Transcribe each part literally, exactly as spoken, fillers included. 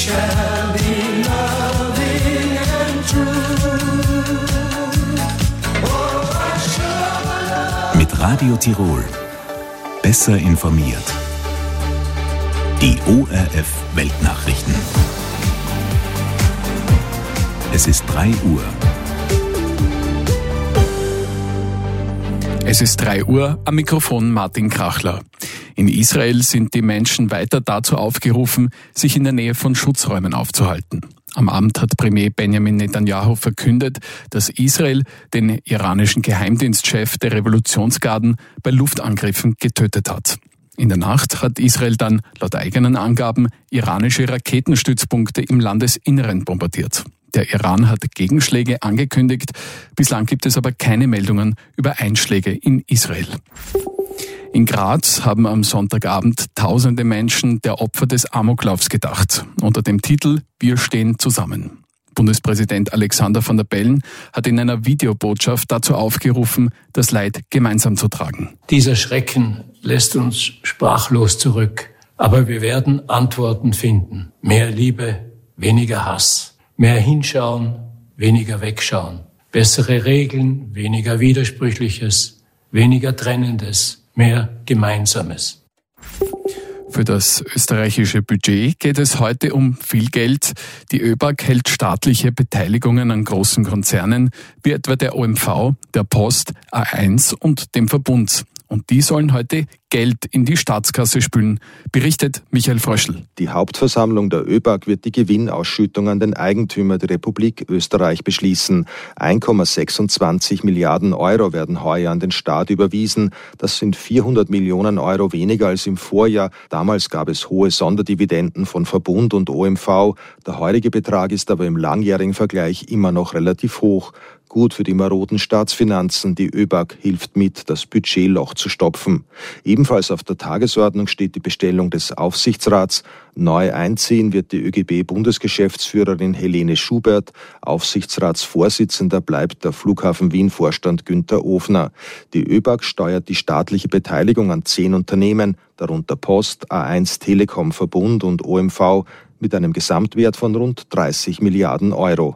shall be loving and true. Oh, I shall. Mit Radio Tirol. Besser informiert. Die O R F Weltnachrichten. Es ist drei Uhr. Es ist drei Uhr, am Mikrofon Martin Krachler. In Israel sind die Menschen weiter dazu aufgerufen, sich in der Nähe von Schutzräumen aufzuhalten. Am Abend hat Premier Benjamin Netanyahu verkündet, dass Israel den iranischen Geheimdienstchef der Revolutionsgarden bei Luftangriffen getötet hat. In der Nacht hat Israel dann, laut eigenen Angaben, iranische Raketenstützpunkte im Landesinneren bombardiert. Der Iran hat Gegenschläge angekündigt. Bislang gibt es aber keine Meldungen über Einschläge in Israel. In Graz haben am Sonntagabend tausende Menschen der Opfer des Amoklaufs gedacht, unter dem Titel Wir stehen zusammen. Bundespräsident Alexander Van der Bellen hat in einer Videobotschaft dazu aufgerufen, das Leid gemeinsam zu tragen. Dieser Schrecken lässt uns sprachlos zurück, aber wir werden Antworten finden. Mehr Liebe, weniger Hass. Mehr hinschauen, weniger wegschauen. Bessere Regeln, weniger Widersprüchliches, weniger Trennendes, mehr Gemeinsames. Für das österreichische Budget geht es heute um viel Geld. Die ÖBAG hält staatliche Beteiligungen an großen Konzernen, wie etwa der O M V, der Post, A eins und dem Verbund. Und die sollen heute Geld in die Staatskasse spülen, berichtet Michael Fröschl. Die Hauptversammlung der ÖBAG wird die Gewinnausschüttung an den Eigentümer der Republik Österreich beschließen. eins Komma sechsundzwanzig Milliarden Euro werden heuer an den Staat überwiesen. Das sind vierhundert Millionen Euro weniger als im Vorjahr. Damals gab es hohe Sonderdividenden von Verbund und O M V. Der heutige Betrag ist aber im langjährigen Vergleich immer noch relativ hoch. Gut für die maroden Staatsfinanzen. Die ÖBAG hilft mit, das Budgetloch zu stopfen. Ebenfalls auf der Tagesordnung steht die Bestellung des Aufsichtsrats. Neu einziehen wird die ÖGB-Bundesgeschäftsführerin Helene Schubert. Aufsichtsratsvorsitzender bleibt der Flughafen Wien-Vorstand Günther Ofner. Die ÖBAG steuert die staatliche Beteiligung an zehn Unternehmen, darunter Post, A eins Telekom Verbund und O M V, mit einem Gesamtwert von rund dreißig Milliarden Euro.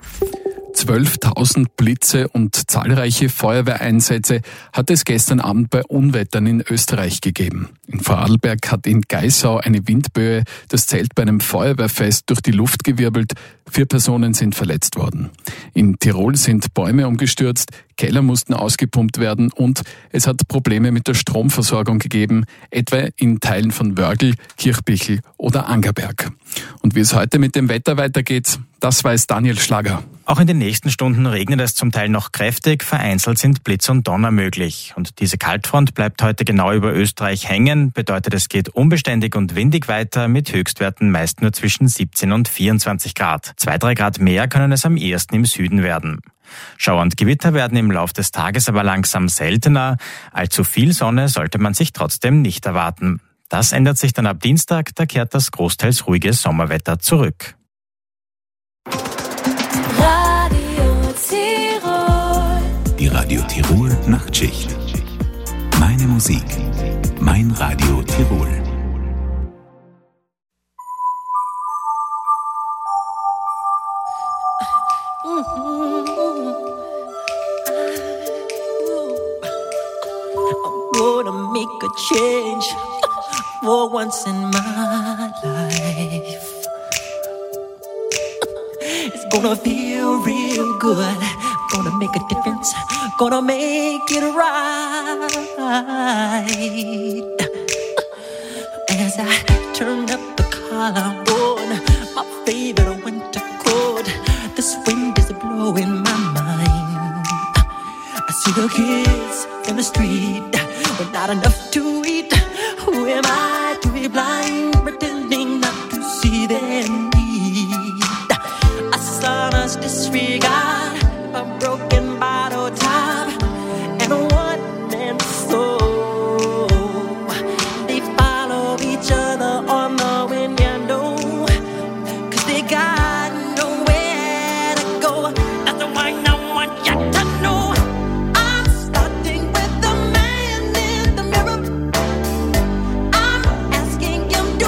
zwölftausend Blitze und zahlreiche Feuerwehreinsätze hat es gestern Abend bei Unwettern in Österreich gegeben. In Vorarlberg hat in Geisau eine Windböe das Zelt bei einem Feuerwehrfest durch die Luft gewirbelt. Vier Personen sind verletzt worden. In Tirol sind Bäume umgestürzt, Keller mussten ausgepumpt werden und es hat Probleme mit der Stromversorgung gegeben, etwa in Teilen von Wörgl, Kirchbichel oder Angerberg. Und wie es heute mit dem Wetter weitergeht, das weiß Daniel Schlager. Auch in den nächsten Stunden regnet es zum Teil noch kräftig, vereinzelt sind Blitz und Donner möglich. Und diese Kaltfront bleibt heute genau über Österreich hängen, bedeutet es geht unbeständig und windig weiter mit Höchstwerten meist nur zwischen siebzehn und vierundzwanzig Grad. Zwei, drei Grad mehr können es am ehesten im Süden werden. Schauer und Gewitter werden im Lauf des Tages aber langsam seltener. Allzu viel Sonne sollte man sich trotzdem nicht erwarten. Das ändert sich dann ab Dienstag, da kehrt das großteils ruhige Sommerwetter zurück. Radio Tirol. Die Radio Tirol Nachtschicht. Meine Musik. Mein Radio Tirol. I'm gonna make a change for once in my life. It's gonna feel real good. Gonna make a difference. Gonna make it right. As I turn up the collar on my favorite winter coat, this wind is blowing my mind. I see the kids in the street with not enough to eat. Who am I to be blind, pretending not to see their need? A son's disregard, a broken bottle top, and a one-man soul. They follow each other on the wind, you know, 'cause they got nowhere to go. That's the one I want you to know. I'm starting with the man in the mirror. I'm asking him, do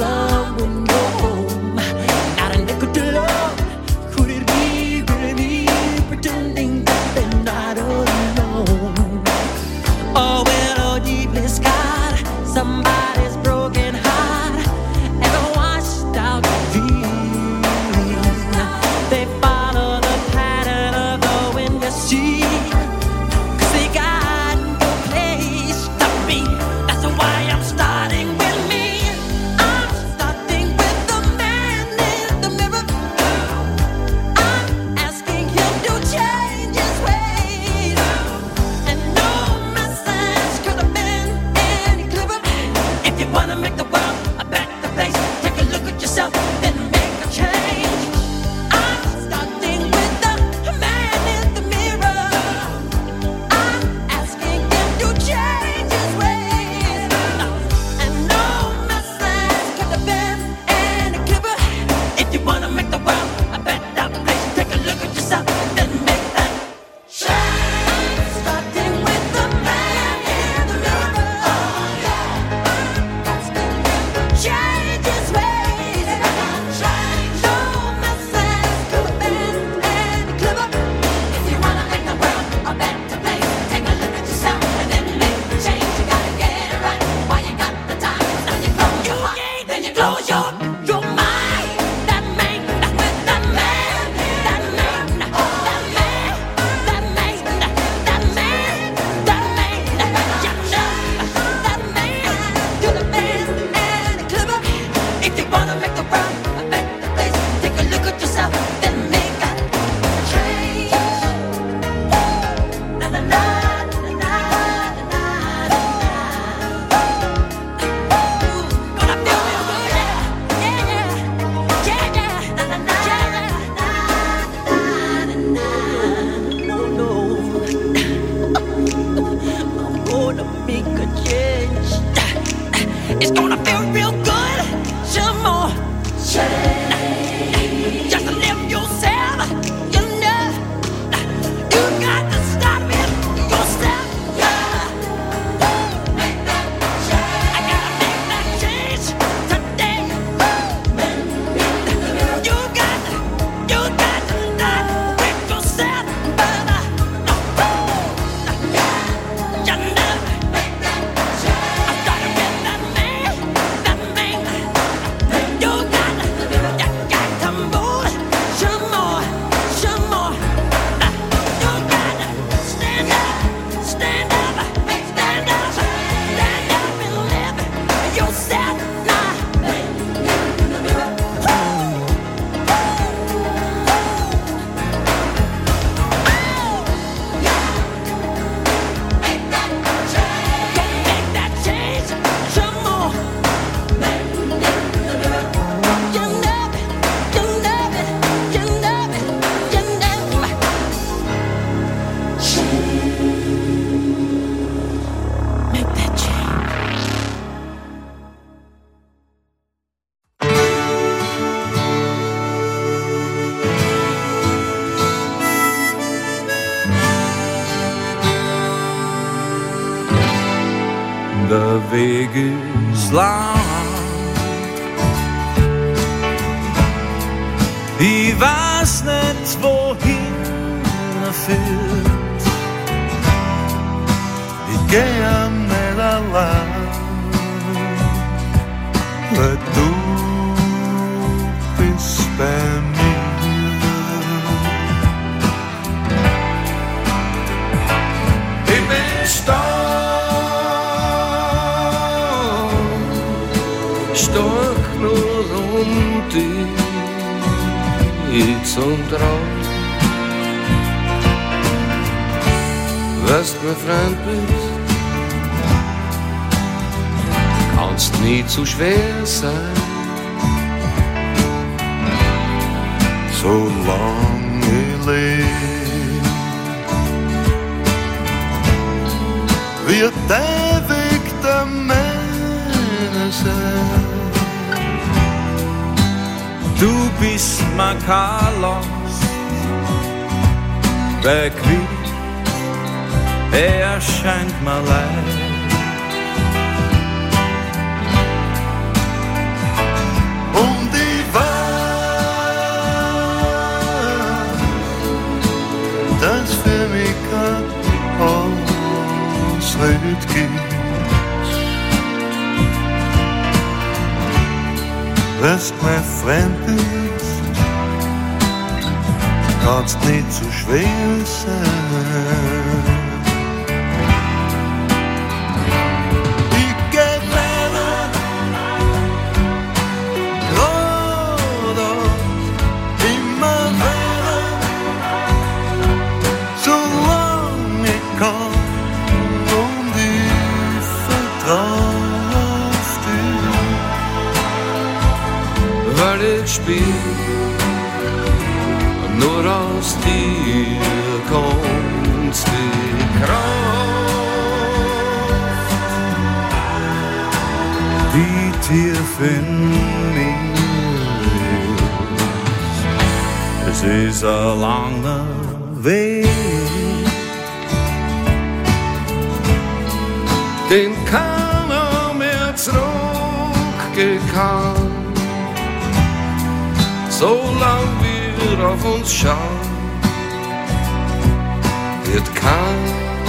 someone go home. Not a nickel to love. Could it be really me pretending that they're not alone? Oh, well, oh, deeply scarred, somebody's broken heart and a washed out dream. They follow the pattern of the wind you see, 'cause they got no place to be. That's why I'm starting with me. I'm starting with the man in the mirror. I'm asking him to change his ways. And no message could have been any clearer. If you wanna make the world a better place, take a look at yourself, then make a change. I'm starting with the man in the mirror. I'm asking him to change his ways. And no message could have been any clearer. If you wanna make the world a better place, take a look at yourself, then make that change. I'm starting with the man in the mirror. I'm asking him to change his ways. No message could have been any clearer. If you wanna make the world a better place, take a look at yourself and then make the change. You gotta get it right while you got the time. Now you close your heart, then you close your your mind. That man, that with that man, that man, that man, that man, that man, that man, you know, that man could have been any clearer. If you wanna make the world a better place, take a look at yourself, then make a change. Na na na na na na na. Gonna feel real good, yeah, yeah, yeah, yeah, yeah. Na na na na na na. No, no, I'm gonna make a change. It's gonna feel real good. Some more change. Just live yourself. You know, you got to stop it yourself. Yeah. Make that change. I gotta make that change today. You got to, you got to not with yourself, brother. No, you know, make that change. I started with that man, that man. You got to, you got to move some more, some more. You got to stand up, stand up, stand up, stand up and live yourself now. Make that change some more. You know it, you know it, you know it, you know it. Make that change. Der Weg ist lang. Ich weiß nicht, wohin er führt. Ich geh nicht allein, weil du bist bei mir. Ich bin stark, stark nur um dich zum Traum. Weißt du, mein Freund bist, kannst nie zu schwer sein, solange ich lebe. Wird der Weg der Männer sein. Du bist mein Carlos, der Quitt, er scheint mir leid. gibt. Wenn's mir fremd bist, kannst nicht zu schwer sein. Ich geh weiter, geradeaus, immer weiter, solange ich kann, und ich vertrau auf dich. Weil ich spiel nur aus dir kommt die Kraft, die tief in mir ist. Es ist ein langer Weg, den keiner mehr zurückgehen kann, solang wir auf uns schauen, wird kein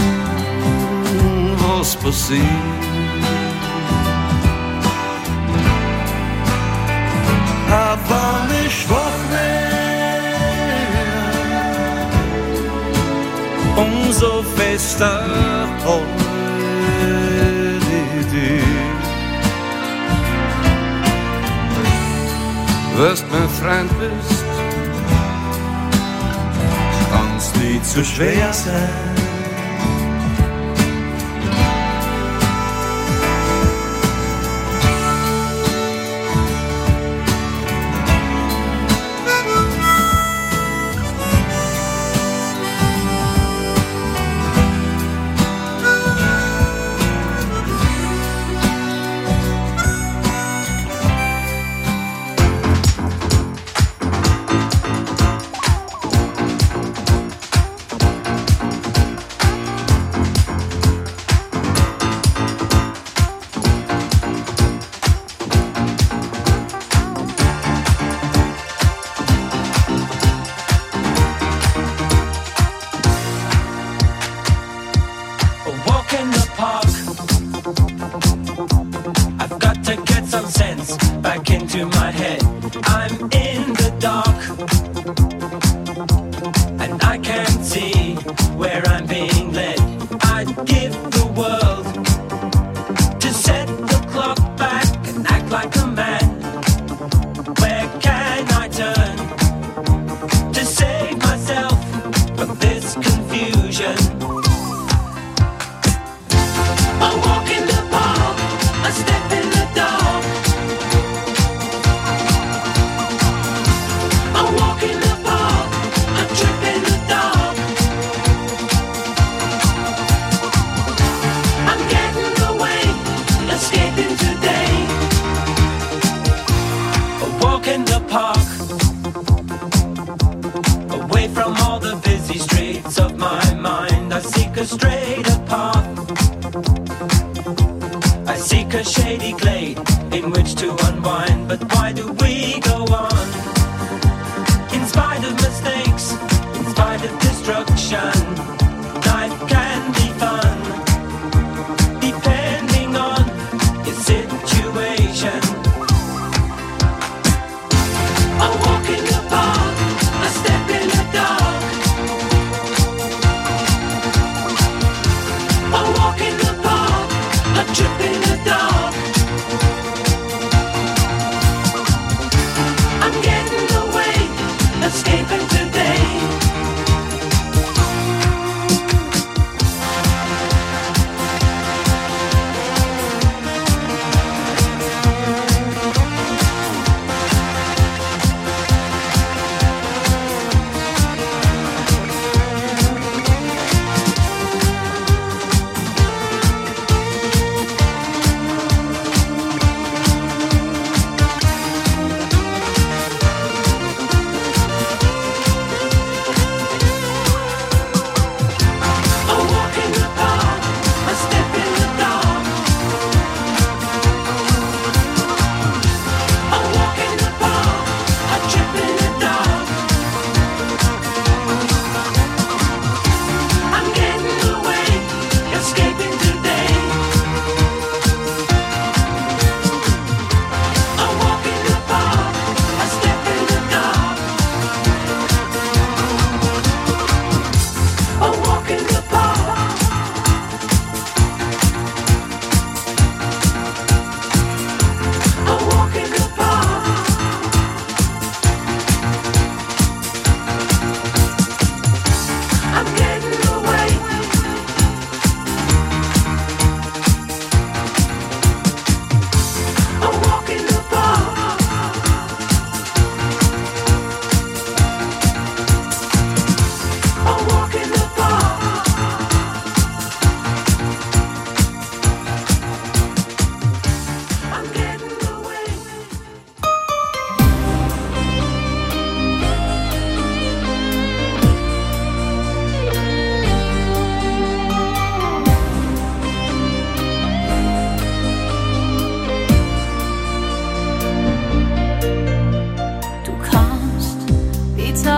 was passiert. aber nicht schwach mehr, umso fester hält ich dich. Wirst mein Freund bist, kann's nicht zu schwer sein.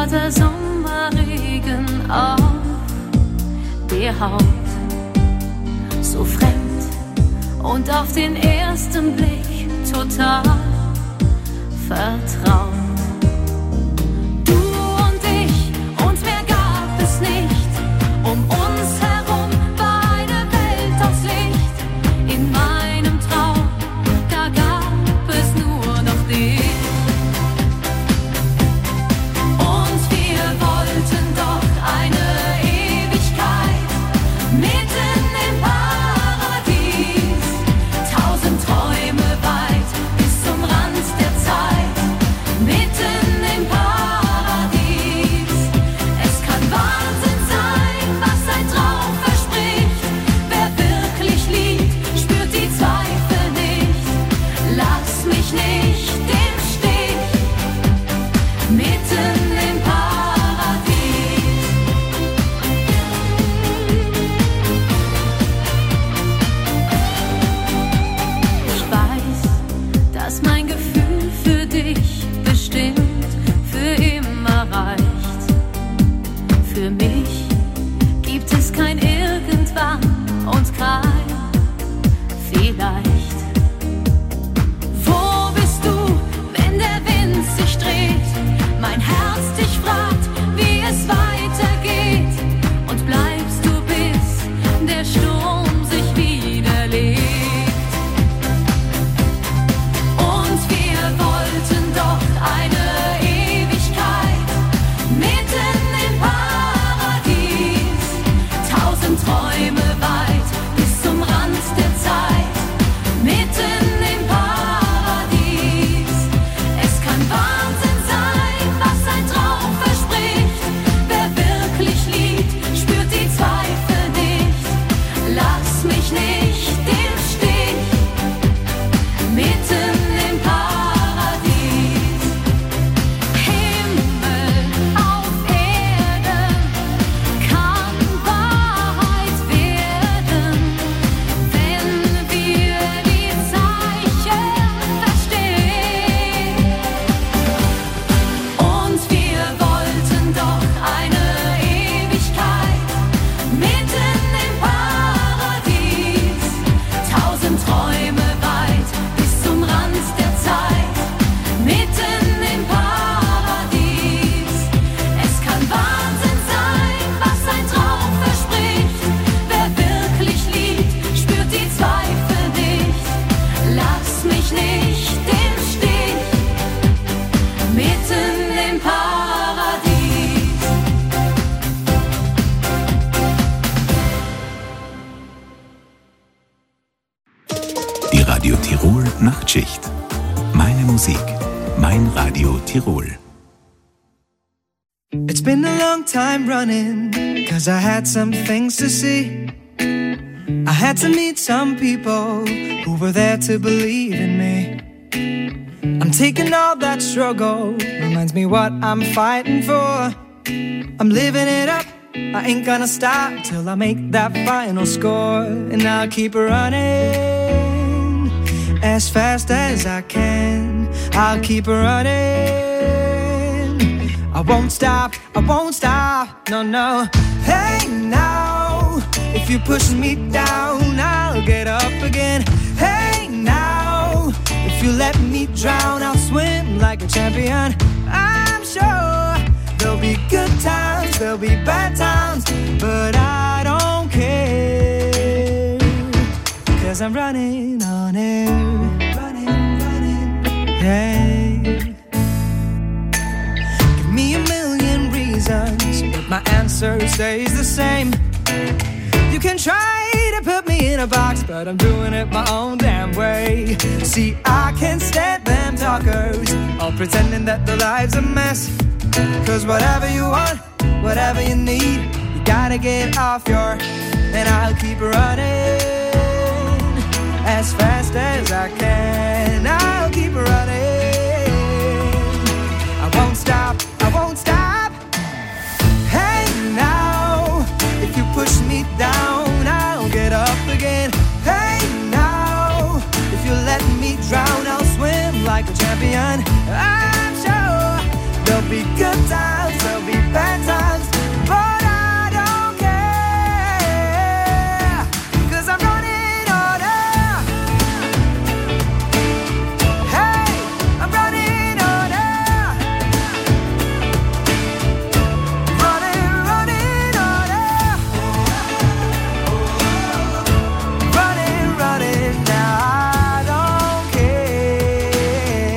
trat der Sommerregen auf die Haut, so fremd und auf den ersten Blick total vertraut. Du und ich, und mehr gab es nicht, um uns herum war eine Welt aus Licht. In meinem Traum, da gab es nur noch dich. Und wir wollten doch eine Ewigkeit mitten im Paradies, tausend Träume weit bis zum Rand der Zeit, mitten im Paradies. Es kann Wahnsinn sein, was ein Traum verspricht. Wer wirklich liebt, spürt die Zweifel nicht. Lass mich nicht im Stich, mitten im Paradies. Ich weiß, dass mein Gefühl für dich bestimmt für immer reicht. Für mich gibt es kein Irgendwann und kein Vielleicht. Wo bist du, wenn der Wind sich dreht? Mein Herz dich fragt, wie es weitergeht. Und bleibst du, bis der Sturm sich wieder legt. Und wir wollten doch eine Ewigkeit mitten im Paradies, tausend Träume weit bis zum Rand der Zeit, mitten im Paradies. Es kann Wahnsinn sein, was ein Traum verspricht. Wer wirklich liebt, spürt die Zweifel nicht. Lass mich nicht im Stich, mitten im Paradies. Himmel auf Erden kann Wahrheit werden, wenn wir die Zeichen verstehen. Und wir wollten doch eine Ewigkeit mitten im Paradies, tausend Träume weit bis zum Rand der Zeit, mitten im Paradies. Es kann Wahnsinn sein, was ein Traum verspricht. Wer wirklich liebt, spürt die Zweifel nicht. Lass mich nicht im Stich, mitten im Paradies. Die Radio Tirol Nachtschicht. Meine Musik, mein Radio Tirol. It's been a long time running, cause I had some things to see. I had to meet some people who were there to believe in me. I'm taking all that struggle, reminds me what I'm fighting for. I'm living it up, I ain't gonna stop till I make that final score. And I'll keep running as fast as I can. I'll keep running. I won't stop, I won't stop, no, no. Hey now, if you're pushing me down, I'll get up again. Hey now, if you let me drown, I'll swim like a champion. I'm sure there'll be good times, there'll be bad times, but I don't care, cause I'm running on air. Running, running, yeah. Give me a million reasons, but my answer stays the same. You can try to put me in a box, but I'm doing it my own damn way. See, I can't stand them talkers, all pretending that their life's a mess. Cause whatever you want, whatever you need, you gotta get off your, and I'll keep running as fast as I can. I'll keep running. I won't stop, I won't stop. Hey now, if you push me down, I'll get up again. Hey now, if you let me drown, I'll swim like a champion. I'm sure there'll be good times, there'll be bad times, but I don't care, 'cause I'm running on air. Hey, I'm running on air. Running, running on air. Running, running, now I don't care.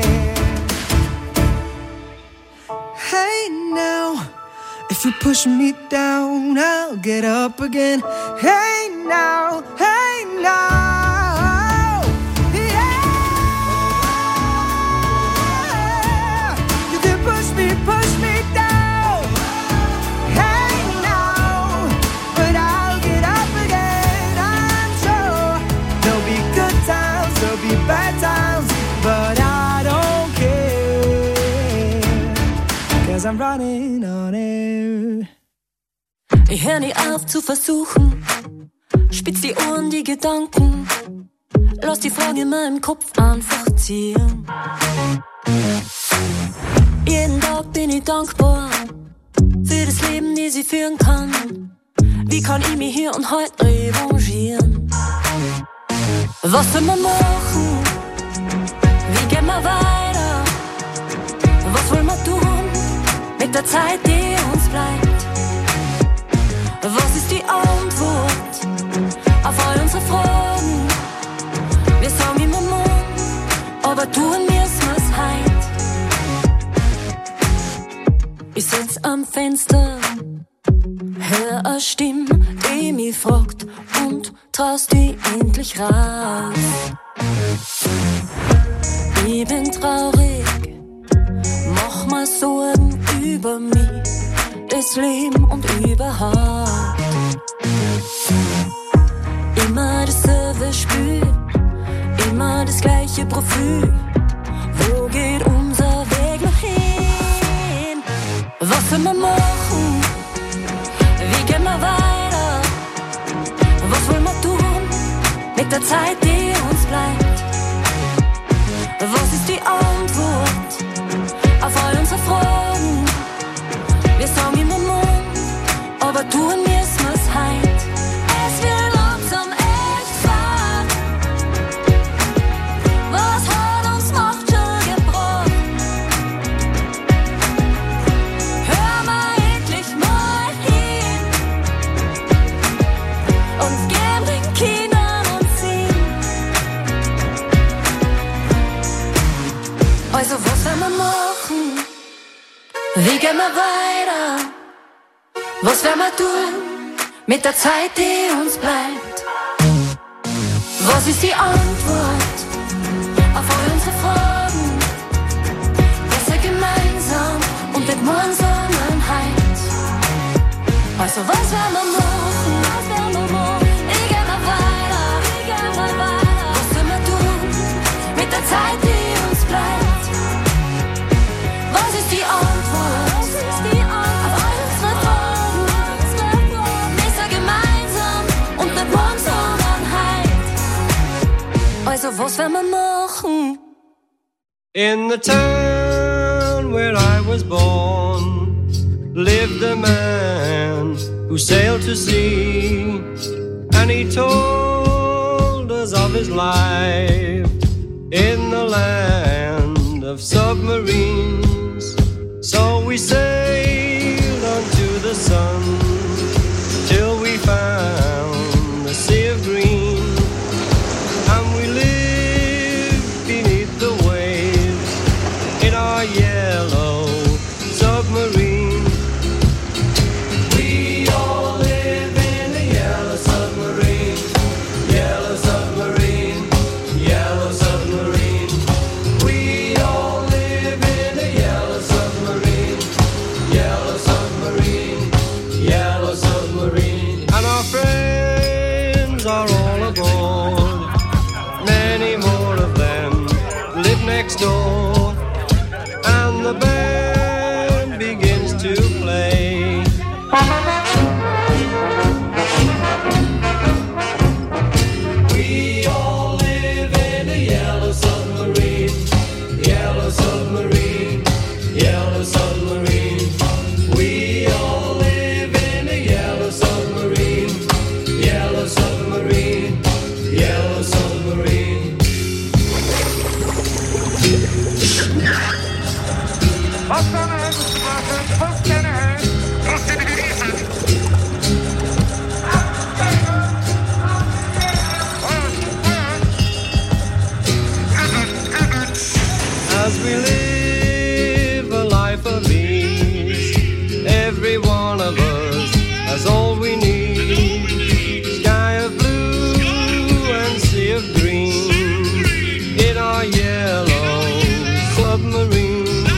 Hey now, if you push me down, I'll get up again. Hey now, hey now, yeah. You can push me, push me down. Hey now, but I'll get up again. I'm sure there'll be good times, there'll be bad times, but I don't care, 'cause I'm running on air. Ich hör nie auf zu versuchen, spitz die Ohren, die Gedanken, lass die Fragen in meinem Kopf einfach ziehen. Jeden Tag bin ich dankbar für das Leben, das ich führen kann. Wie kann ich mich hier und heute revanchieren? Was soll man machen? Wie gehen wir weiter? Was wollen wir tun mit der Zeit, die uns bleibt? Was ist die Antwort auf all unsere Fragen? Wir sagen immer morgen, aber tun müssen wir's heut. Ich sitz am Fenster, hör eine Stimme, die mich fragt, und traust die endlich raus. Ich bin traurig, mach mir Sorgen über mich, das Leben und überhaupt. Immer dasselbe Spiel, immer das gleiche Profil. Wo geht unser Weg noch hin? Was soll man machen? Wie gehen wir weiter? Was wollen wir tun mit der Zeit, die uns bleibt? Was ist die Antwort auf all unsere Fragen? Wir sagen immer morgen, aber tun müssen wir's heut. Es wird langsam echt fad. Was hat uns Macht schon gebracht? Hör mal endlich mal hin und geben den Kindern und Sinn. Also was werden wir machen? Wie gehen wir weiter? Was werden wir tun mit der Zeit, die uns bleibt? Was ist die Antwort auf all unsere Fragen? Besser gemeinsam und nicht morgen, sondern heut. Also was werden wir machen? Was werden wir machen? Wie gehen wir weiter? Wie gehen wir weiter? Was werden wir tun mit der Zeit, die uns bleibt? Was ist die Antwort? Was ist die Antwort auf all unsere Fragen? Besser gemeinsam und nicht morgen, sondern heut. Also was werden wir machen? In the town where I was born lived a man who sailed to sea, and he told us of his life in the land of submarines. So we sailed unto the sun till we found the sea of green, and we lived beneath the waves in our yellow submarine. We all live in a yellow submarine, yellow submarine, yellow submarine. We all live in a yellow submarine, yellow submarine, yellow submarine. And our friends are all aboard, many more of next door, and the band begins As we live a life of ease, every one of us has all we need. Sky of blue and sea of green in our yellow submarine.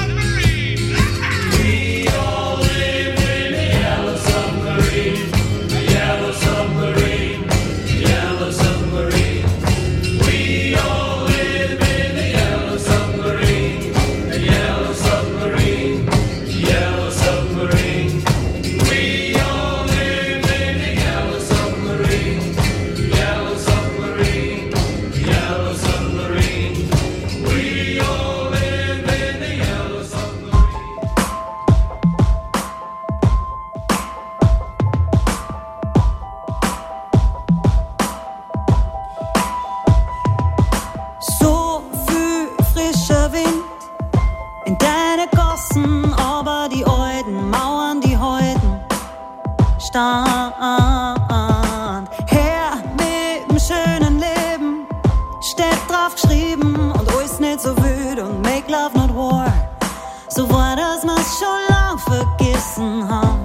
We all live in a yellow submarine, a yellow submarine, yellow submarine. We all live in a yellow submarine, a yellow submarine, yellow submarine. We all live in a yellow submarine, yellow submarine, yellow submarine. We all live in a yellow submarine. So viel frischer Wind in deine Gossen, aber die alten Mauern, die halten stand. Her mit dem schönen Leben steht drauf geschrieben und alles nicht so wild und make love not war. So war das, was schon lang vergessen haben.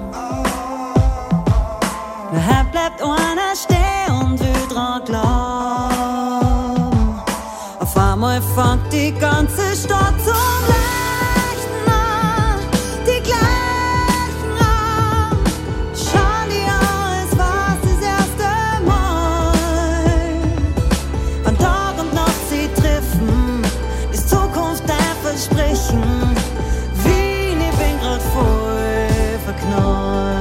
Daher bleibt einer stehen und will dran glauben. Auf einmal fängt die ganze Stadt zum Leuchten an, die gleichen an. Schauen die an, als war's das erste Mal. An Tag und Nacht sie treffen, ist Zukunft ein Versprechen. Wien, ich bin grad voll verknallt.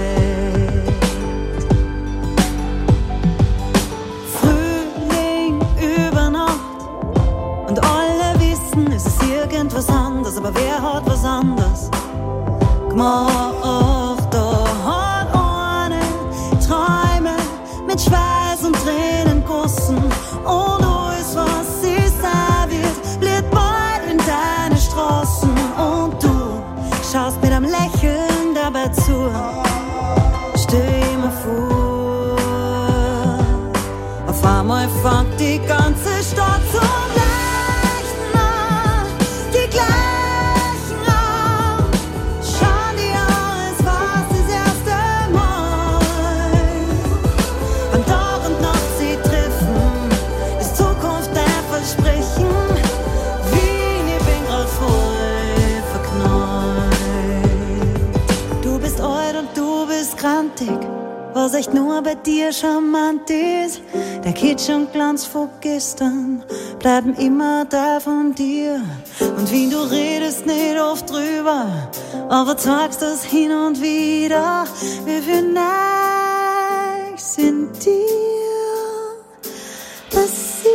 Frühling über Nacht und alle wissen, es ist irgendwas anderes, aber wer hat was anderes gemacht? Da hat eine Träume mit Schweiß und Tränen gossen und alles, was sie sein wird, bleibt bald in deine Straßen und du schaust mit einem Lächeln dabei zu. Stell mir vor, auf einmal fängt die ganze Stadt zum Leuchten an, die gleichen an. Schauen die an, als war's das erste Mal. An Tag und Nacht sie treffen, ist Zukunft ein Versprechen. Wien, ich bin grad voll verknallt. Du bist alt und du bist grantig, was echt nur bei dir charmant ist. Der Kitsch und Glanz von gestern bleiben immer da von dir. Und wie du redest nicht oft drüber, aber zeigst das hin und wieder. Wie viel Neues in dir passiert.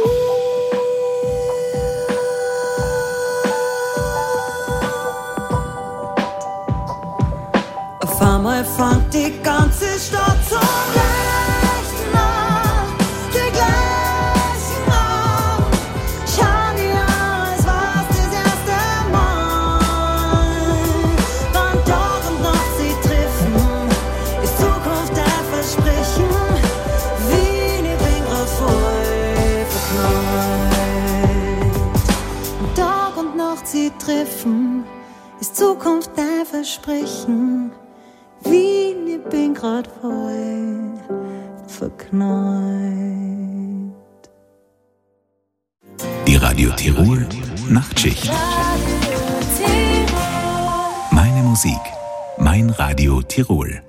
Auf einmal fängt die ganze Stadt zum Leuchten an, die gleichen an. Schauen die an, als war's das erste Mal. Wann Tag und Nacht sie treffen, ist Zukunft ein Versprechen. Wien, ich bin grad voll verknallt. Tag und Nacht sie treffen, ist Zukunft ein Versprechen. Wien, ich bin grad voll verknallt. Die Radio Tirol Nachtschicht. Meine Musik, mein Radio Tirol.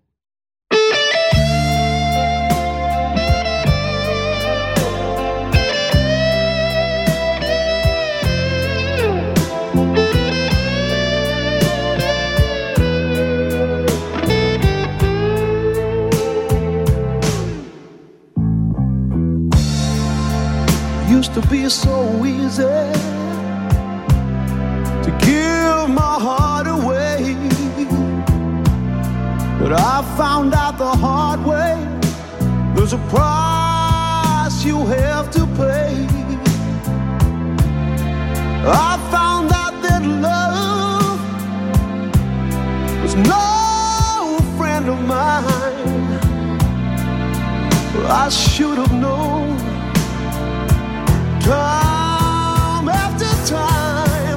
Used to be so easy to give my heart away, but I found out the hard way, there's a price you have to pay. I found out that love I should have known. Time after time,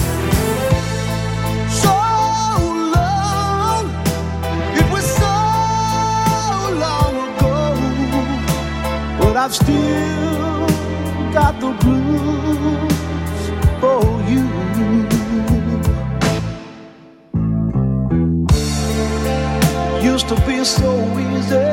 so long, it was so long ago, but I've still got the blues for you. Used to be so easy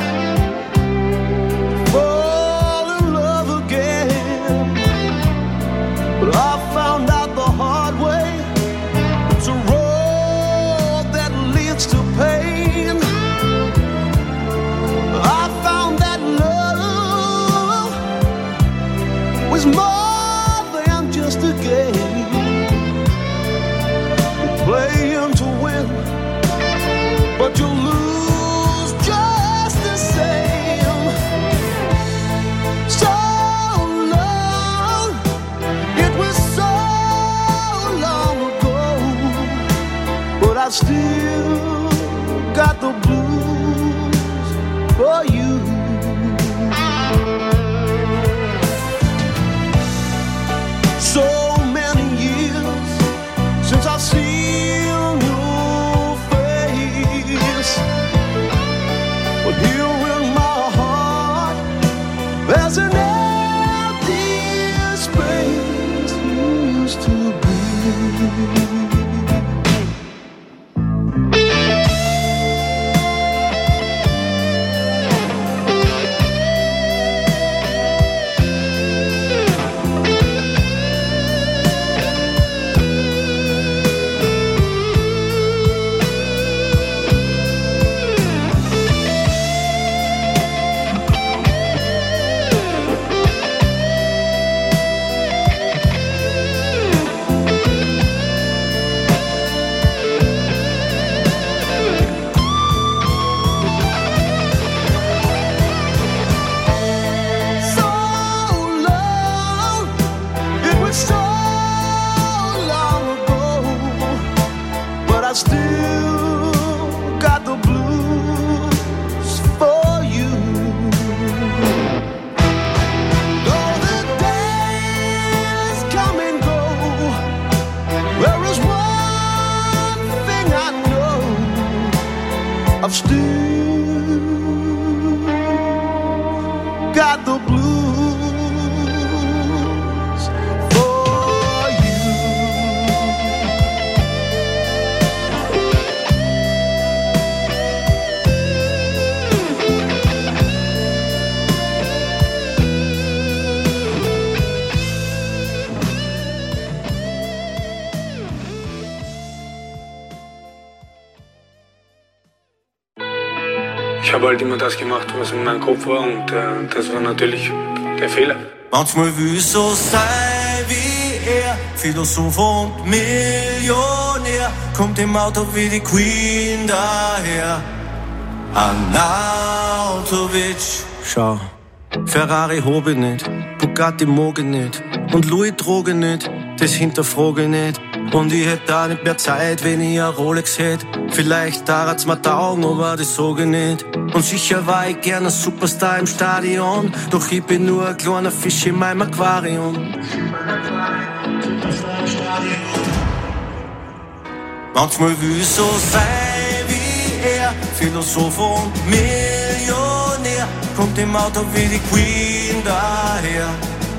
fall in love again, but I found out the hard way. It's a road that leads to pain. I found that love was more than just a game. You're playing to win, but you lose just the same. So long, it was so long ago, but I still got the blues for you. So many years since I've seen your face, but here in my heart there's an empty space you used to be. So long, it was so long ago, but I still got the blues for you. Though the days come and go, there is one thing I know: I've still got the blues for you. Ich habe halt immer das gemacht, was in meinem Kopf war, und äh, das war natürlich der Fehler. Manchmal will ich so sein wie er, Philosoph und Millionär, kommt im Auto wie die Queen daher. Arnautovic, schau, Ferrari hab ich nicht, Bugatti mag ich nicht und Louis trage ich nicht, das hinterfrage ich nicht. Und ich hätt auch nicht mehr Zeit, wenn ich ein Rolex hätt. Vielleicht dauert's mir taugen, aber das sag ich nicht. Und sicher war ich gern ein Superstar im Stadion, doch ich bin nur ein kleiner Fisch in meinem Aquarium. Manchmal will ich so sein wie er, Philosoph und Millionär, kommt im Auto wie die Queen daher.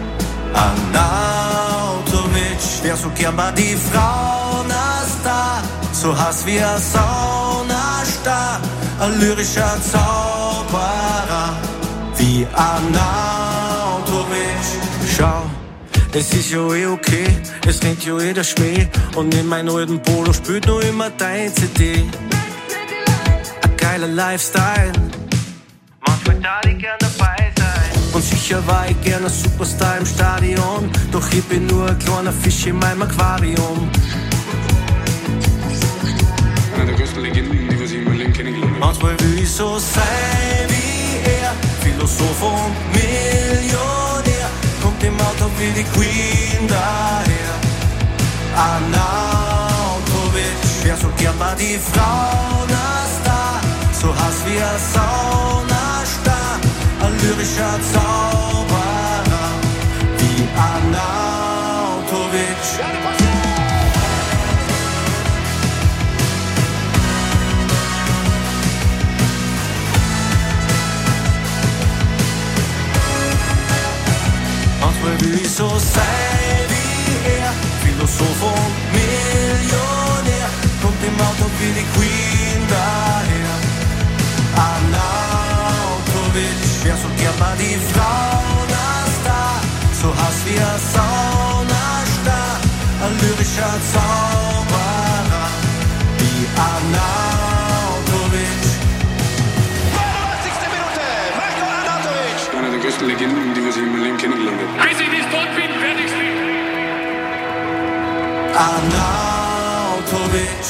Arnautovic, wär so gern bei die Frauenstar, so heiß wie ein Saunastar, ein lyrischer Zauberer wie Arnautovic. Schau, es ist ja eh okay, es rennt ja eh der Schmäh, und in meinem alten Polo spielt noch immer dein C D. Ein geiler Lifestyle, manchmal darf ich gern dabei sein. Und sicher war ich gern ein Superstar im Stadion, doch ich bin nur ein kleiner Fisch in meinem Aquarium. Einer der größten Legenden, die was ich in meinem Leben kennengelernt habe. Manchmal will ich so sein wie er, Philosoph und Millionär, kommt im Auto wie die Queen daher. Arnautovic, wär so gern bei die Frauenstar, so heiß wie ein Saunastar, ein lyrischer Zauberer wie Arnautovic. Manchmal will ich so sein wie er, Philosoph und Millionär, kommt im Auto wie die Queen daher. Arnautovic, wer so gern mal die Frauenstar, so heiß wie ein Saunastar, ein lyrischer Zauberer wie Arnautovic. neunundachtzigste Minute, Marko Arnautovic. Einer der größten Legenden, die wir in meinem Leben kennengelernt haben. Bis ich nicht tot bin, werde ich's nicht. Arnautovic.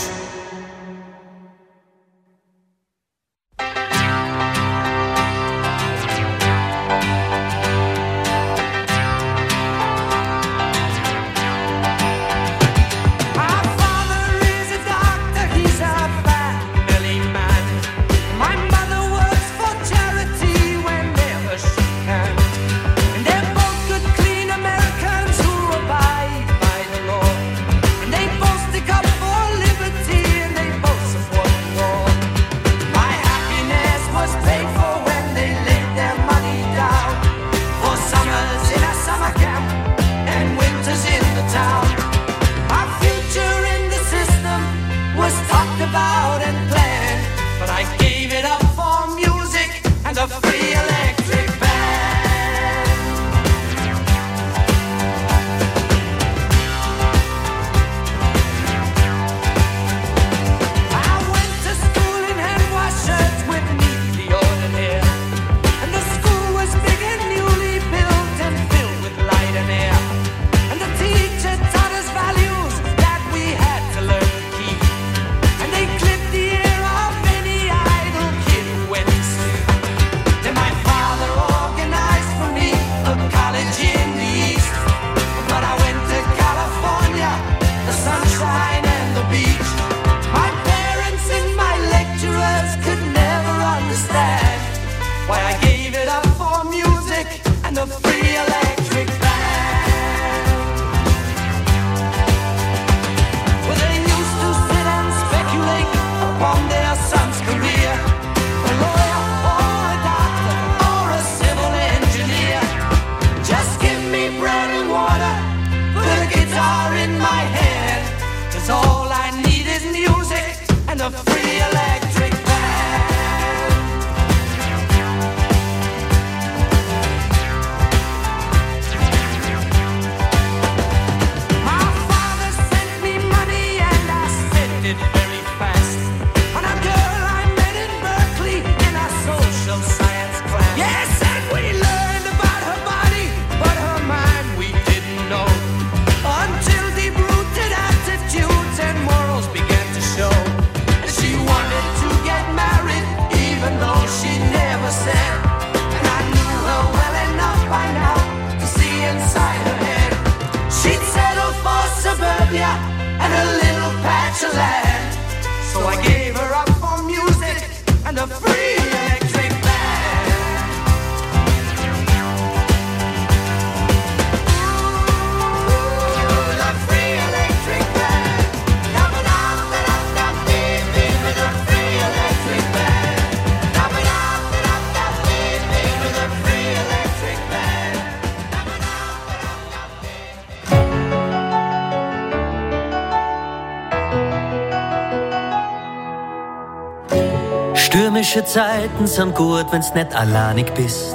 Stürmische Zeiten sind gut, wenn's nicht alleinig bist.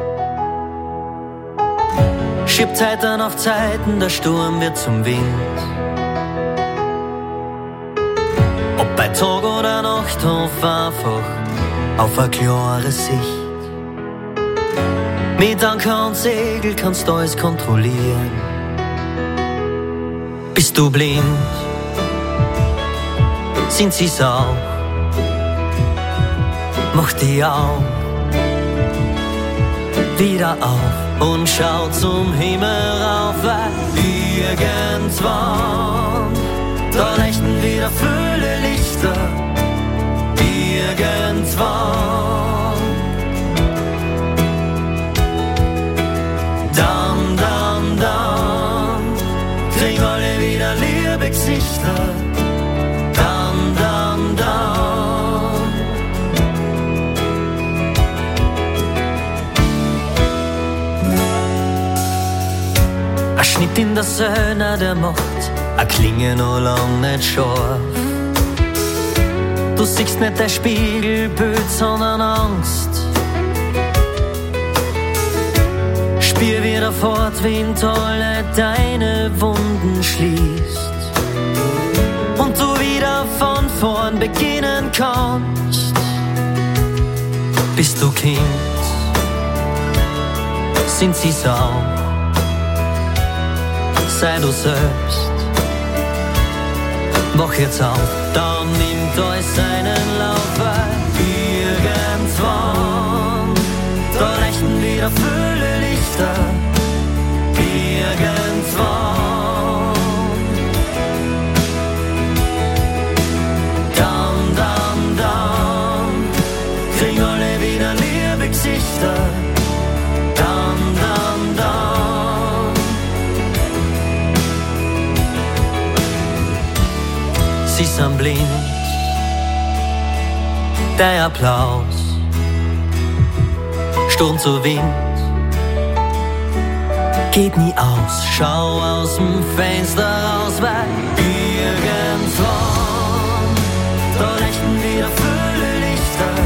Schiebt Zeiten auf Zeiten, der Sturm wird zum Wind. Ob bei Tag oder Nacht, hoff einfach auf eine klare Sicht. Mit Anker und Segel kannst du alles kontrollieren. Bist du blind, sind sie's auch. Mach die Augen wieder auf und schau zum Himmel rauf, weil irgendwann da leuchten wieder viele Lichter. Irgendwann liebe Gesichter. Down, down, down. Ein Schnitt in der Söhne, der macht a Klinge noch lang nicht scharf. Du siehst nicht dein Spiegelbild, sondern Angst. Spür wieder fort, wie in Tolle deine Wunden schließt. Und du wieder von vorn beginnen kannst. Bist du Kind, sind sie's auch. Sei du selbst. Wach jetzt auf, dann nimmt euch seinen Lauf, weil irgendwann da leuchten wieder viele Lichter. Irgendwann dann, dann, dann kriegen alle wieder liebe Gesichter. Dann, dann, dann sie sind blind, der Applaus, Sturm zu Wind, geht nie aus, schau aus dem Fenster raus, weil irgendwann da leuchten wieder viele Lichter.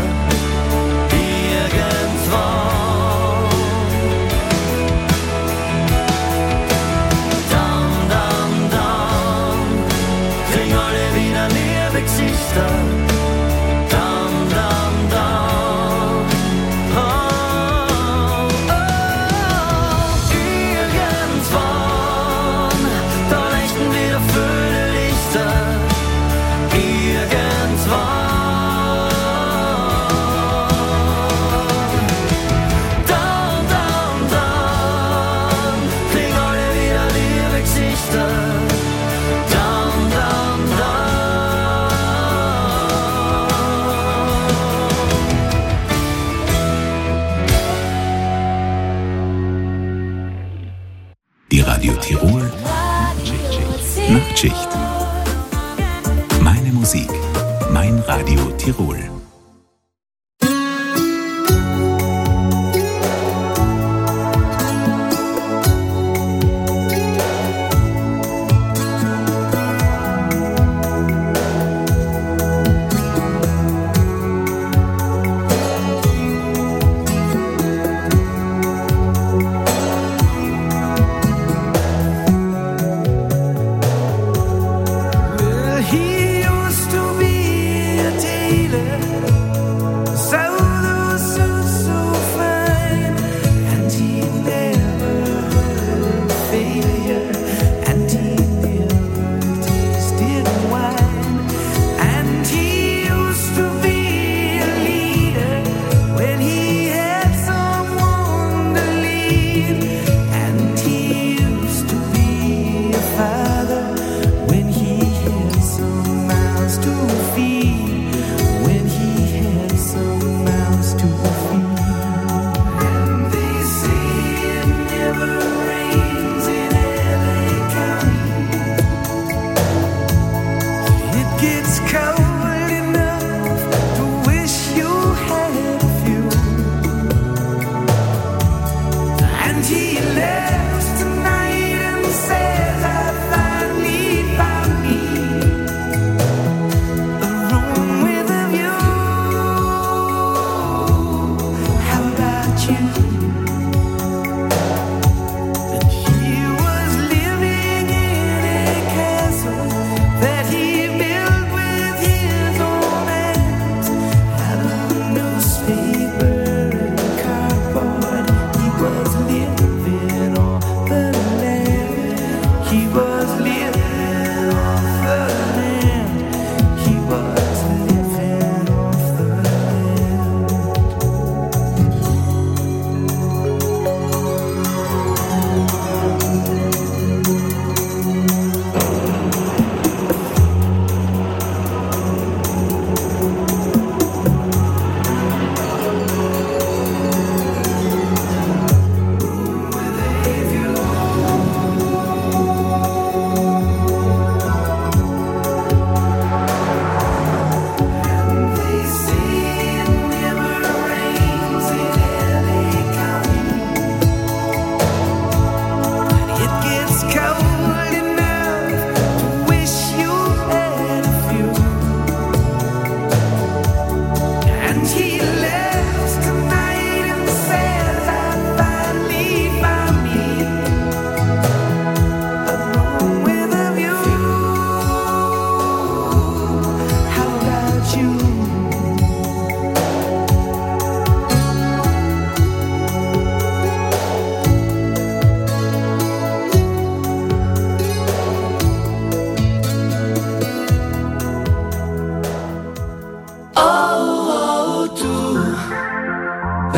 Irgendwann dann, dann, dann kriegen alle wieder liebe Gesichter. Dann, dann, dann oh, oh, oh. Irgendwann da leuchten wieder viele Lichter. Irgendwann dann, dann, dann kriegen alle wieder liebe Gesichter. Dann, dann, Die Radio Tirol Nachtschicht. Meine Musik, mein Radio Tirol. He used to be a tailor.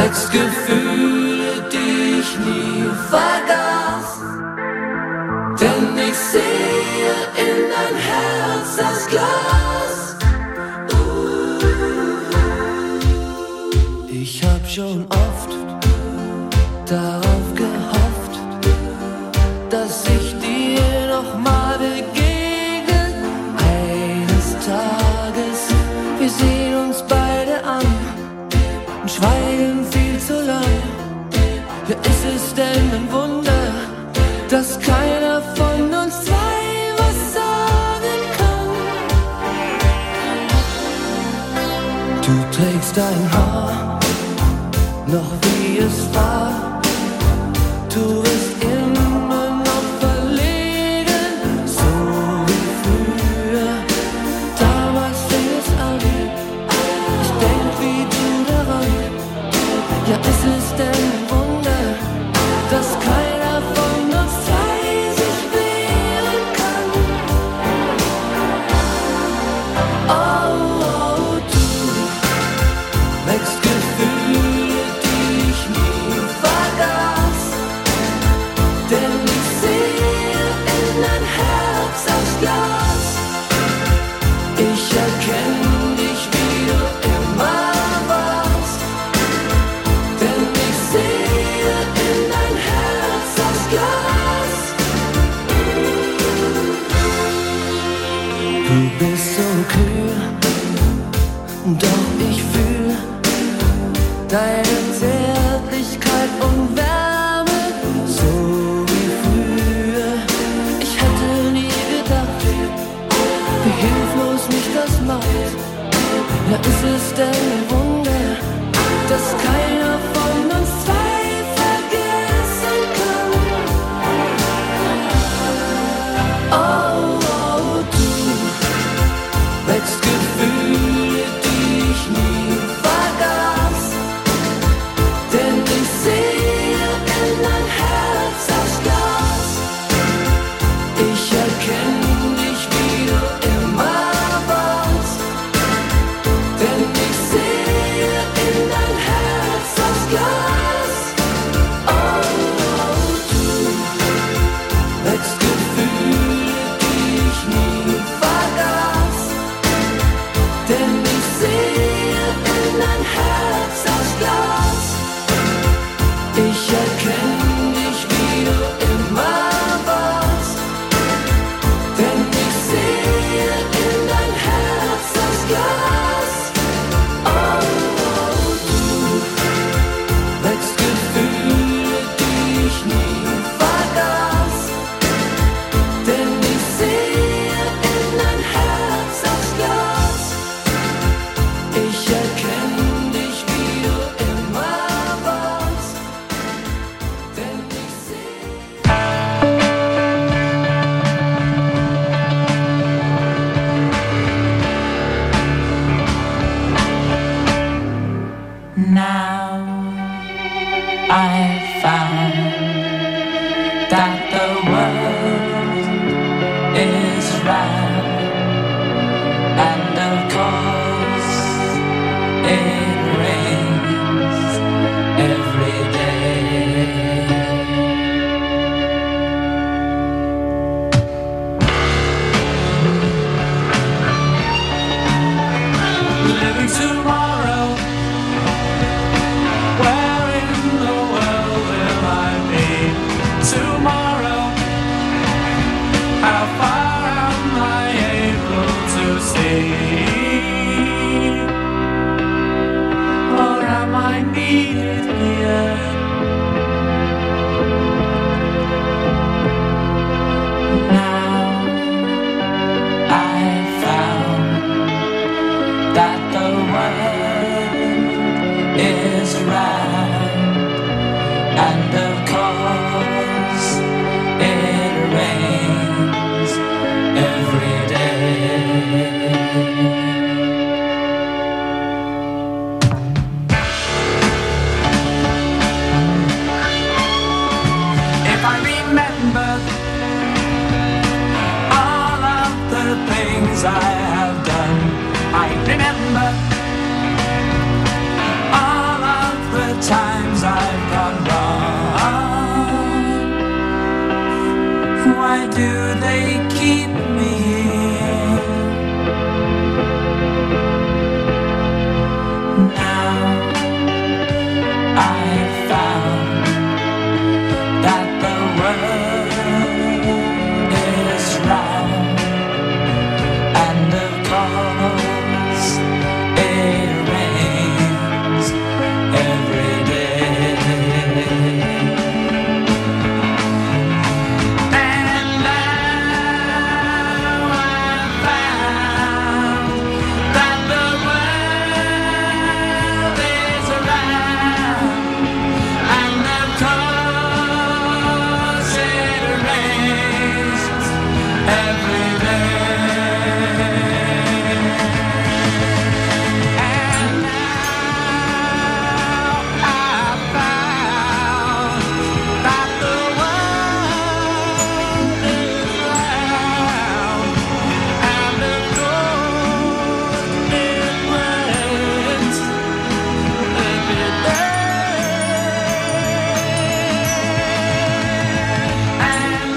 wächst Gefühle, die ich nie vergaß. Denn ich sehe in dein Herz das Glas. Ich hab schon oft darauf gehofft, dass ich dir noch mal begegne. Eines Tages, wir sehen uns beide an und schweigen viel zu lang. Ja, ist es denn ein Wunder, dass keiner von uns zwei was sagen kann? Du trägst dein Haar noch wie es war, du bist immer noch verlegen, so wie früher. Damals fing es an, ich denk wie du daran. Ja, ist es denn ein Wunder, dass keiner von uns zwei sich wehren kann? Oh, oh, du wächst Gefühle, die ich nie vergaß. Denn ich sehe in dein Herz aus Glas. Ich erkenn dich, wie du immer warst. Denn ich sehe in dein Herz aus Glas. Du bist so kühl, doch ich fühl deine Zärtlichkeit und Wärme, so wie früher. Ich hätte nie gedacht, wie hilflos mich das macht. Ja, ist es denn ein Wunder, dass keiner von uns zwei vergessen kann? Oh, oh, du wächst Gefühle, die ich nie vergaß. Denn ich sehe in dein Herz aus Glas. Ich erkenn dich, wie du immer warst. Denn ich sehe in dein Herz do they keep me here? Now I found that the world is round, and of course it rains every day. And now I found that the world is round, and of course it rains every day. And now I found that the world is round, and of course it rains every day. And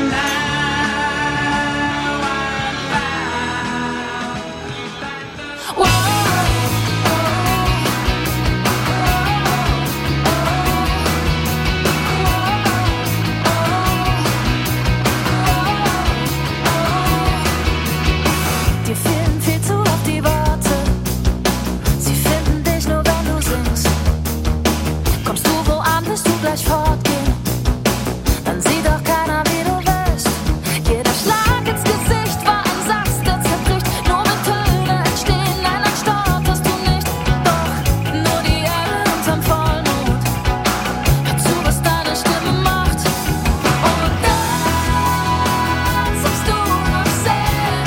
Dir fehlen viel zu oft die Worte. Sie finden dich nur, wenn du singst. Kommst du wo an, wirst du gleich fortgehen. Dann sieht doch keiner, wie du bist. Jeder Schlag ins Gesicht war ein Satz, der zerbricht. Nur mit Töne entstehen, nein, ein Start hast du nicht. Doch nur die Erde unterm Vollmond. Hör zu, was deine Stimme macht. Und dann sagst du noch sehr.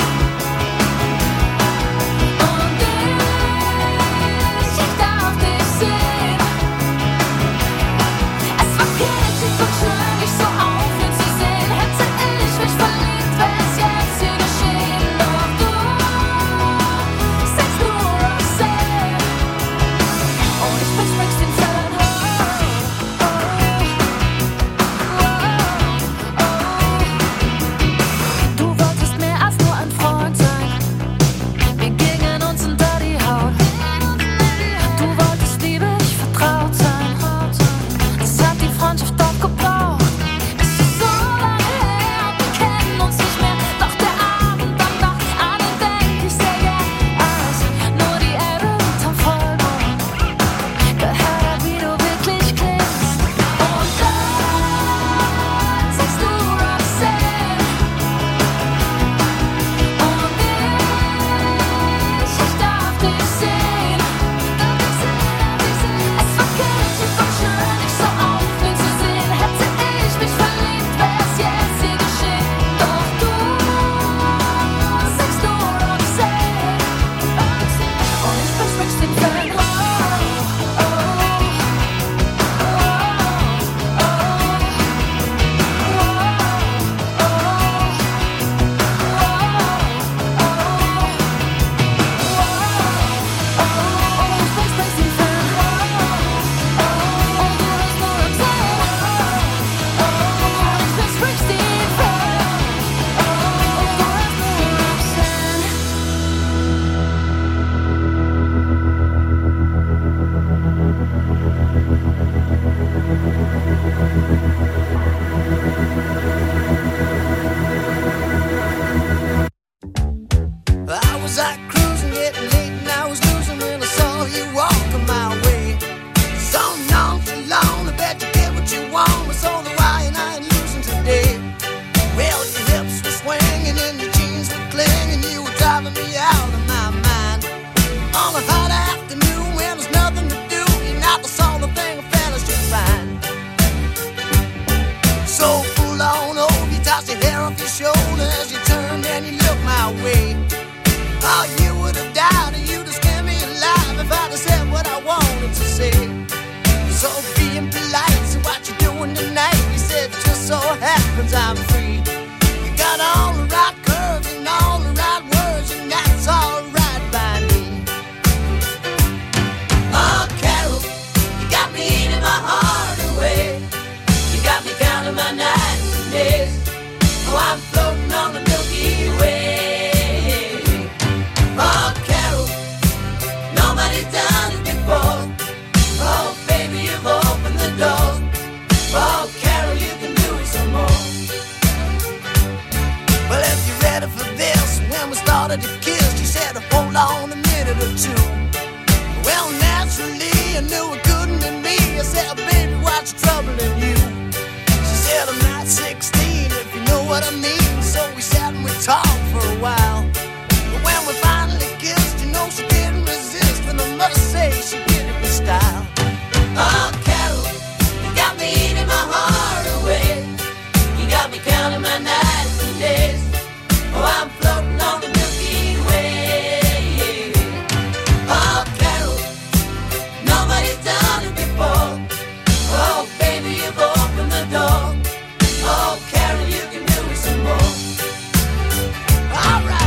Und ich, ich darf dich sehen. Es war kitschig und schön, dich so aufblühen zu sehen. Hätte ich mich verliebt, wär's jetzt hier geschehen. Doch du sagst nur Roxanne. Und ich bin Springsteen-Fan. Du wolltest mehr als nur ein Freund sein. Wir gingen uns unter die Haut. Du wolltest Liebe, ich vertraut sein. Das hat die Freundschaft doch gebraucht. Es ist so lange her und wir kennen uns nicht mehr. Doch der Abend danach, an den denk ich sehr gern. Als nur die Erde unterm Vollmond gehört hat, wie du wirklich klingst. Und dann sagst du Roxanne. Und ich, ich darf dich sehen. Es war kitschig und schön, dich so aufblühen zu sehen. Hätte ich mich verliebt, wär's jetzt hier geschehen. Doch du sagst nur Roxanne. Und ich bin Springsteen-Fan. I was out cruising, getting late, and I was losing when I saw you walking my way. So nonchalant, I bet you get what you want, but so do I, and I ain't losing today. Well, your hips were swinging and your jeans were clinging, you were driving me out of my mind. On a hot afternoon when there's nothing to do, you're not the sort of thing a fella's should find. So full on over, you tossed your hair off your shoulders as you turned and you looked my way. Oh, you would have died and you'd have scared me alive if I'd have said what I wanted to say. So being polite, so what you doing tonight? You said it just so happens I'm free. You got all the right curves and all the right words, and that's all right by me. Oh, Carol, you got me eating my heart away. You got me counting my nights and days. Oh, I'm floating kissed, he said, hold on a minute or two. Well, naturally, I knew it couldn't be me. I said, baby, what's troubling you? She said, I'm not sixteen, if you know what I mean. So we sat and we talked for a while. But when we finally kissed, you know she didn't resist. And I must say, she did it with style. Oh, Carol, you got me eating my heart away. You got me counting my nights and days. Oh, I'm floating on the Milky Way. Oh, Carol, nobody's done it before. Oh, baby, you've opened the door. Oh, Carol, you can do it some more. All right.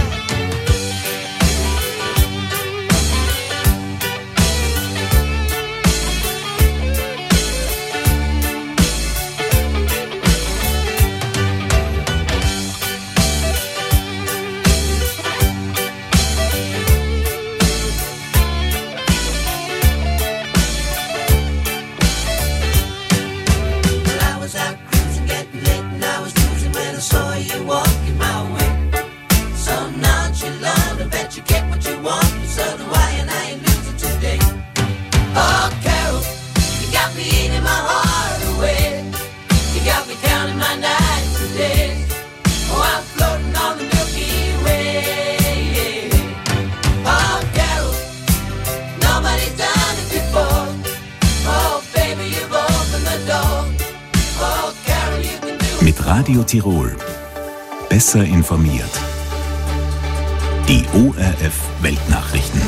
Mit Radio Tirol. Besser informiert. Die O R F Weltnachrichten.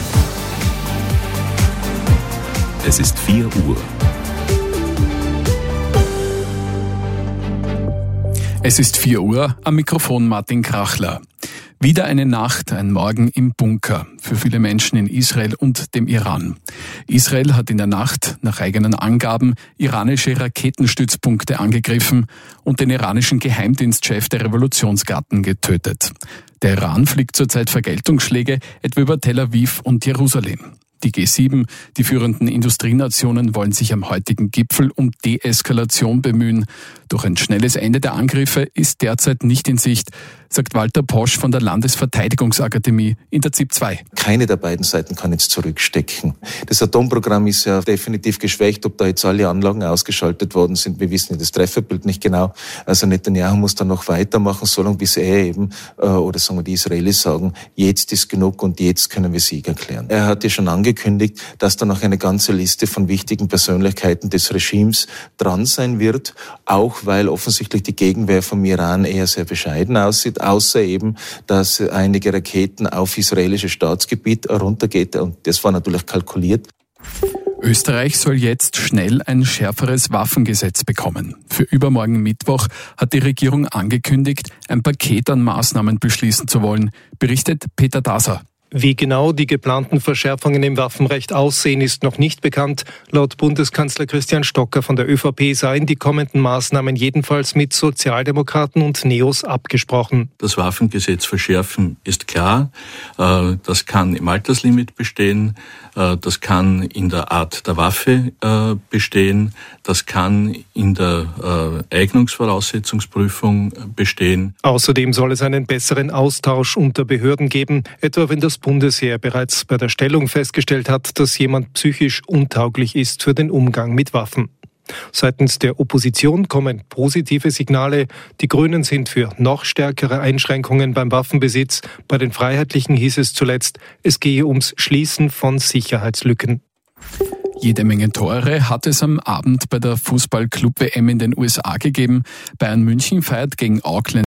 Es ist vier Uhr. Es ist vier Uhr, am Mikrofon Martin Krachler. Wieder eine Nacht, ein Morgen im Bunker für viele Menschen in Israel und dem Iran. Israel hat in der Nacht, nach eigenen Angaben, iranische Raketenstützpunkte angegriffen und den iranischen Geheimdienstchef der Revolutionsgarden getötet. Der Iran fliegt zurzeit Vergeltungsschläge etwa über Tel Aviv und Jerusalem. Die G sieben, die führenden Industrienationen, wollen sich am heutigen Gipfel um Deeskalation bemühen. Doch ein schnelles Ende der Angriffe ist derzeit nicht in Sicht, sagt Walter Posch von der Landesverteidigungsakademie in der Z I P zwei. Keine der beiden Seiten kann jetzt zurückstecken. Das Atomprogramm ist ja definitiv geschwächt. Ob da jetzt alle Anlagen ausgeschaltet worden sind, wir wissen ja das Trefferbild nicht genau. Also Netanyahu muss dann noch weitermachen, solange bis er eben, äh, oder sagen wir die Israelis sagen, jetzt ist genug und jetzt können wir Sieg erklären. Er hat ja schon angekündigt, dass da noch eine ganze Liste von wichtigen Persönlichkeiten des Regimes dran sein wird, auch weil offensichtlich die Gegenwehr vom Iran eher sehr bescheiden aussieht, außer eben, dass einige Raketen auf israelisches Staatsgebiet runtergeht, und das war natürlich kalkuliert. Österreich soll jetzt schnell ein schärferes Waffengesetz bekommen. Für übermorgen Mittwoch hat die Regierung angekündigt, ein Paket an Maßnahmen beschließen zu wollen, berichtet Peter Daser. Wie genau die geplanten Verschärfungen im Waffenrecht aussehen, ist noch nicht bekannt. Laut Bundeskanzler Christian Stocker von der ÖVP seien die kommenden Maßnahmen jedenfalls mit Sozialdemokraten und Neos abgesprochen. Das Waffengesetz verschärfen ist klar. Das kann im Alterslimit bestehen. Das kann in der Art der Waffe bestehen. Das kann in der Eignungsvoraussetzungsprüfung bestehen. Außerdem soll es einen besseren Austausch unter Behörden geben, etwa wenn das Bundesheer bereits bei der Stellung festgestellt hat, dass jemand psychisch untauglich ist für den Umgang mit Waffen. Seitens der Opposition kommen positive Signale. Die Grünen sind für noch stärkere Einschränkungen beim Waffenbesitz. Bei den Freiheitlichen hieß es zuletzt, es gehe ums Schließen von Sicherheitslücken. Jede Menge Tore hat es am Abend bei der Fußball-Club-W M in den U S A gegeben. Bayern München feiert gegen Auckland